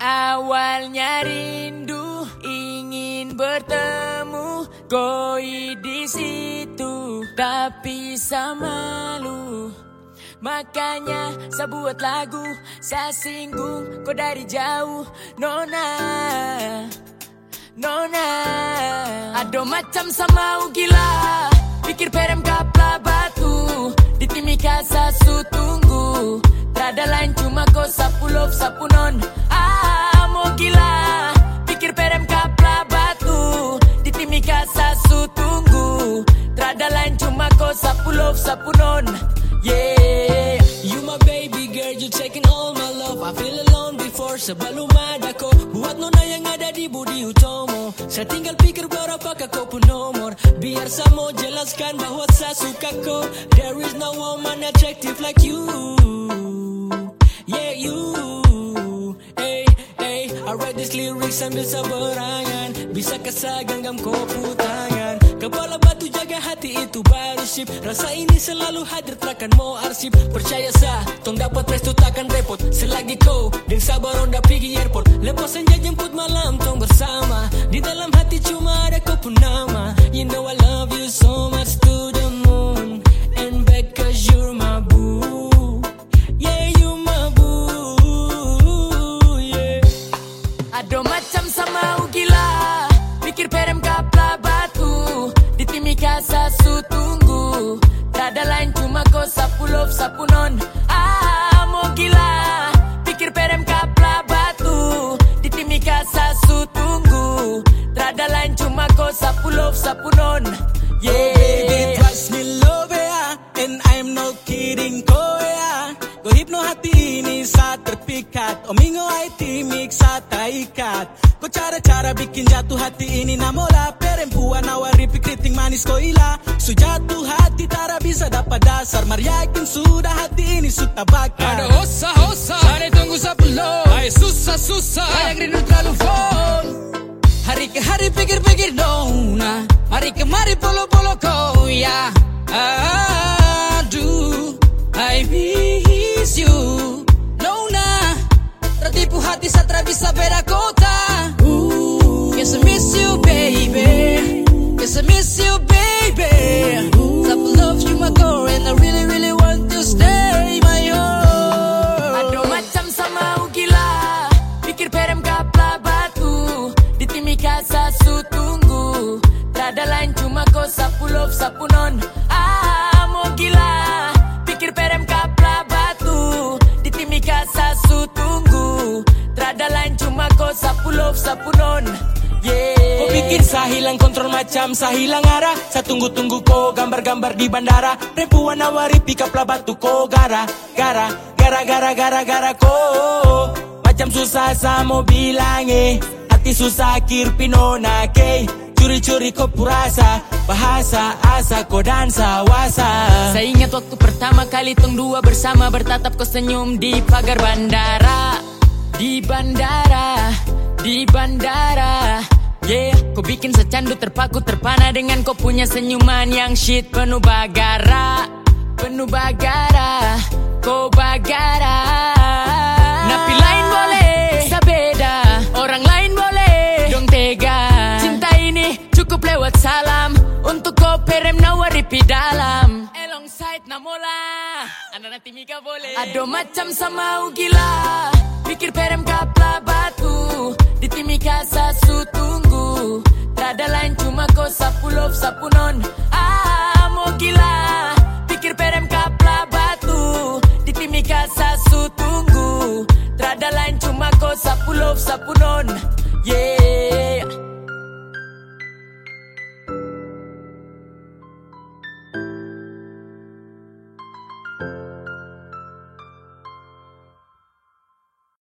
Awalnya rindu ingin bertemu koi di situ, tapi sama lu. Makanya saya buat lagu, saya singgung kau dari jauh, Nona, Nona. Ado macam sama gila, pikir perem kapla batu, di timika sasu tunggu. Trada lain cuma kau sapu love sapu non. Mau gila, pikir perem kapla batu, di timika sasu tunggu. Trada lain cuma kau sapu love sapu non. Yeah, you my baby girl, you taking all my love. I feel alone before sebelum ada kau. Buat nona yang ada di Budi Utomo. Saya tinggal pikir berapa kau pun nomor, biar saya mau jelaskan bahwa saya suka kau. There is no woman attractive like you. Yeah, you. Hey, hey, I write these lyrics sambil saberangan. Bisakah saya genggam kopu tangan? Kepala batu jaga hati itu baru sip. Rasa ini selalu hadir takkan mau arsip. Percaya sah, tong dapat restu takkan repot. Selagi kau dan sabar onda pergi airport. Lepas senja jemput malam tong bersama. Di dalam hati cuma ada kau pun nama. You know I love you so much to the moon and back, cause you're my boo. Yeah, you my boo. Yeah. ado macam sama gila, pikir perem kapla batu, di timika sasu tunggu. Trada lain cuma kau sapu love sapu non. Mau gila, pikir perem kapla batu, di timika sasu tunggu. Trada lain cuma kau sapu love sapu non. Yeah, oh, baby, trust me love ya, and I'm not kidding kau ya. Kau hipno hati ini saat terpikat, omingo ay timik saat taikat. Kau cara-cara bikin jatuh hati ini namola. Perempuan nawari pikriting manis kau ila. Su jatuh hati tara bisa dapat dasar. Mariakin sudah hati ini sudah bakar. Ada hosa-hosa, saya tunggu sepuluh. Ay susah-susah, kayak rindu terlalu full. Hari ke hari pikir-pikir nona, hari kemari polo-polo kau ya. Aduh, I miss you nona. Tertipu hati satra bisa beda kota. Yes I miss you baby, yes I miss you baby. Sapu love you my girl and I really really want to stay my own. ado macam sama gila, pikir perem kapla batu, di timika sasu tunggu. Trada lain cuma kau sapu love sapu non. Mau gila, pikir perem kapla batu, di timika sasu tunggu. Trada lain cuma kau sapu love sapu non. Yeah. Kau bikin saya hilang kontrol macam saya hilang arah. Saya tunggu-tunggu kau gambar-gambar di bandara. Perempuan nawari pick up lah batu kau gara-gara kau. Macam susah saya mau bilang hati susah kirpi nona kei. Curi-curi kau purasa, bahasa asa kau dansa wasa. Saya ingat waktu pertama kali tong dua bersama bertatap kau senyum di pagar bandara. Di bandara, di bandara. Yeah, kau bikin secandu terpaku terpana dengan kau punya senyuman yang shit penuh bagara. Penuh bagara, kau bagara. Napi lain boleh, sabeda. Orang lain boleh, dong tega. Cinta ini cukup lewat salam. Untuk kau perem nawari pi dalam. Alongside namola, anak timika boleh. Ado macam sama gila, pikir perem kapla batu, di timika sasu tunggu. Trada lain cuma kau sapu love sapu non.